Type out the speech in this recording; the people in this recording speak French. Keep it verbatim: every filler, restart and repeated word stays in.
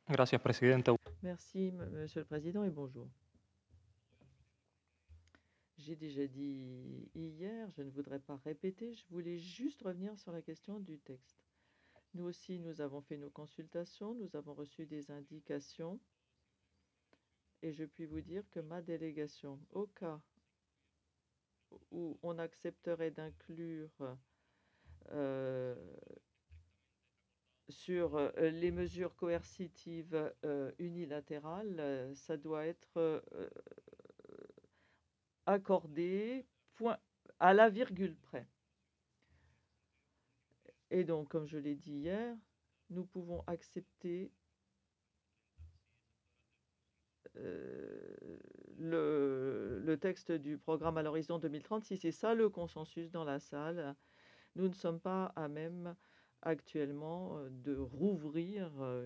Gracias, presidente. Merci, M- Monsieur le Président, et bonjour. J'ai déjà dit hier, je ne voudrais pas répéter, je voulais juste revenir sur la question du texte. Nous aussi, nous avons fait nos consultations, nous avons reçu des indications, et je puis vous dire que ma délégation, au cas où on accepterait d'inclure euh, sur euh, les mesures coercitives euh, unilatérales, euh, ça doit être euh, accordé point, à la virgule près. Et donc, comme je l'ai dit hier, nous pouvons accepter euh, le, le texte du programme à l'horizon deux mille trente si c'est ça le consensus dans la salle. Nous ne sommes pas à même actuellement euh, de rouvrir euh,